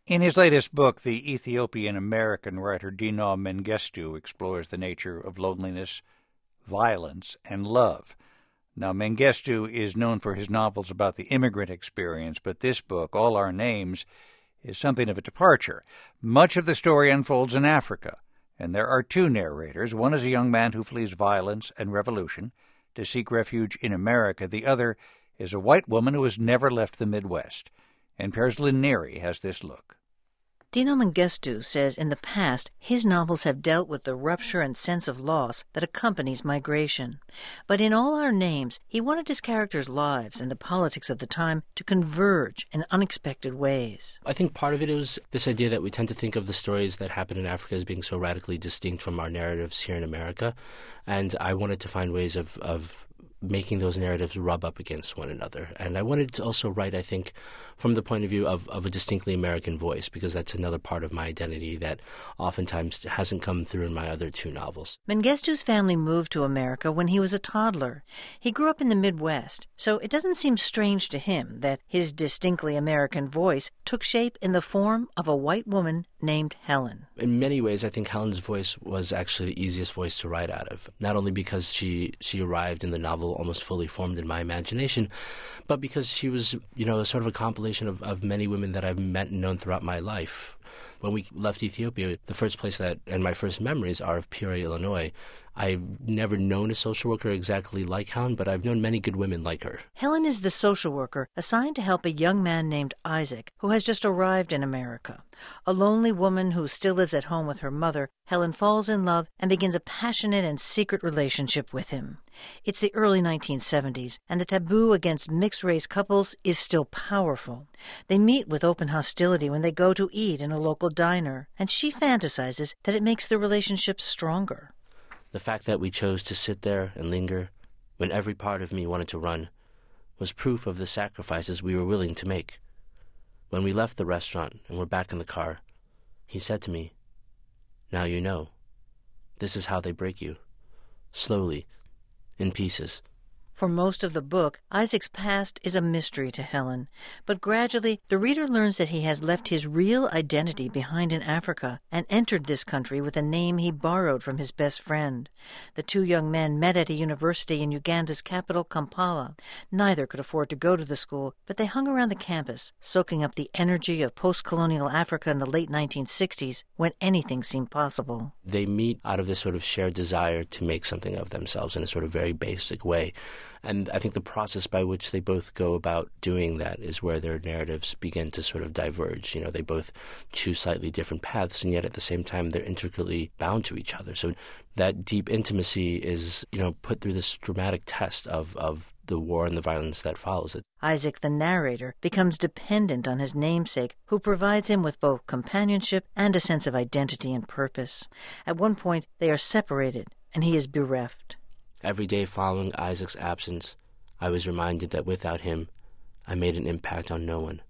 In his latest book, the Ethiopian-American writer Dina Mengistu explores the nature of loneliness, violence, and love. Now, Mengistu is known for his novels about the immigrant experience, but this book, All Our Names, is something of a departure. Much of the story unfolds in Africa, and there are two narrators. One is a young man who flees violence and revolution to seek refuge in America. The other is a white woman who has never left the Midwest. NPR's Lynn Neary has this look. Dina Mengistu says in the past his novels have dealt with the rupture and sense of loss that accompanies migration. But in All Our Names, he wanted his characters' lives and the politics of the time to converge in unexpected ways. I think part of it was this idea that we tend to think of the stories that happen in Africa as being so radically distinct from our narratives here in America. And I wanted to find ways of making those narratives rub up against one another. And I wanted to also write, I think, from the point of view of a distinctly American voice, because that's another part of my identity that oftentimes hasn't come through in my other two novels. Mengistu's family moved to America when he was a toddler. He grew up in the Midwest, so it doesn't seem strange to him that his distinctly American voice took shape in the form of a white woman named Helen. In many ways, I think Helen's voice was actually the easiest voice to write out of, not only because she arrived in the novel almost fully formed in my imagination, but because she was, sort of a compilation of many women that I've met and known throughout my life. When we left Ethiopia, the first place and my first memories are of Peoria, Illinois. I've never known a social worker exactly like Helen, but I've known many good women like her. Helen is the social worker assigned to help a young man named Isaac, who has just arrived in America. A lonely woman who still lives at home with her mother, Helen falls in love and begins a passionate and secret relationship with him. It's the early 1970s, and the taboo against mixed-race couples is still powerful. They meet with open hostility when they go to eat in a local diner, and she fantasizes that it makes the relationship stronger. The fact that we chose to sit there and linger when every part of me wanted to run was proof of the sacrifices we were willing to make. When we left the restaurant and were back in the car, he said to me, "Now you know. This is how they break you. Slowly, in pieces." For most of the book, Isaac's past is a mystery to Helen, but gradually the reader learns that he has left his real identity behind in Africa and entered this country with a name he borrowed from his best friend. The two young men met at a university in Uganda's capital, Kampala. Neither could afford to go to the school, but they hung around the campus, soaking up the energy of post-colonial Africa in the late 1960s when anything seemed possible. They meet out of this sort of shared desire to make something of themselves in a sort of very basic way. And I think the process by which they both go about doing that is where their narratives begin to sort of diverge. They both choose slightly different paths, and yet at the same time they're intricately bound to each other. So that deep intimacy is, put through this dramatic test of the war and the violence that follows it. Isaac, the narrator, becomes dependent on his namesake, who provides him with both companionship and a sense of identity and purpose. At one point, they are separated, and he is bereft. Every day following Isaac's absence, I was reminded that without him, I made an impact on no one.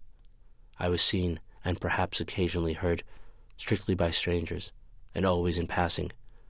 I was seen, and perhaps occasionally heard, strictly by strangers, and always in passing.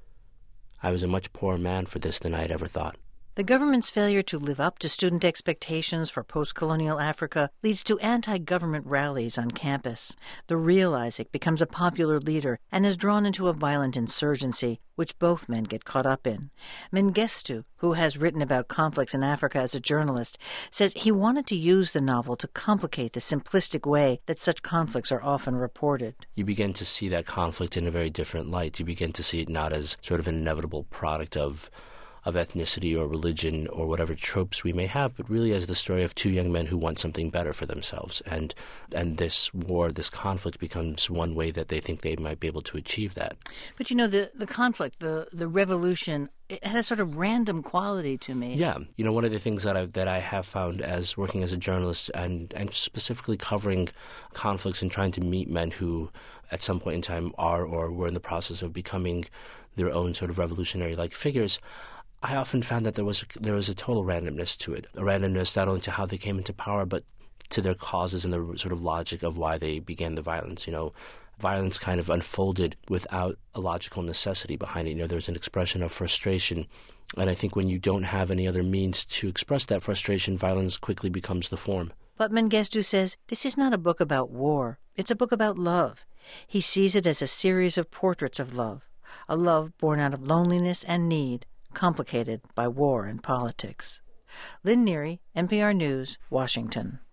I was a much poorer man for this than I had ever thought. The government's failure to live up to student expectations for post-colonial Africa leads to anti-government rallies on campus. The real Isaac becomes a popular leader and is drawn into a violent insurgency, which both men get caught up in. Mengistu, who has written about conflicts in Africa as a journalist, says he wanted to use the novel to complicate the simplistic way that such conflicts are often reported. You begin to see that conflict in a very different light. You begin to see it not as sort of an inevitable product of ethnicity or religion or whatever tropes we may have, but really as the story of two young men who want something better for themselves. And this war, this conflict becomes one way that they think they might be able to achieve that. But the conflict, the revolution, it had a sort of random quality to me. Yeah. One of the things that I have found as working as a journalist and specifically covering conflicts and trying to meet men who at some point in time are or were in the process of becoming their own sort of revolutionary-like figures, I often found that there was a total randomness to it, a randomness not only to how they came into power, but to their causes and the sort of logic of why they began the violence. Violence kind of unfolded without a logical necessity behind it. There was an expression of frustration, and I think when you don't have any other means to express that frustration, violence quickly becomes the form. But Mengistu says this is not a book about war. It's a book about love. He sees it as a series of portraits of love, a love born out of loneliness and need, complicated by war and politics. Lynn Neary, NPR News, Washington.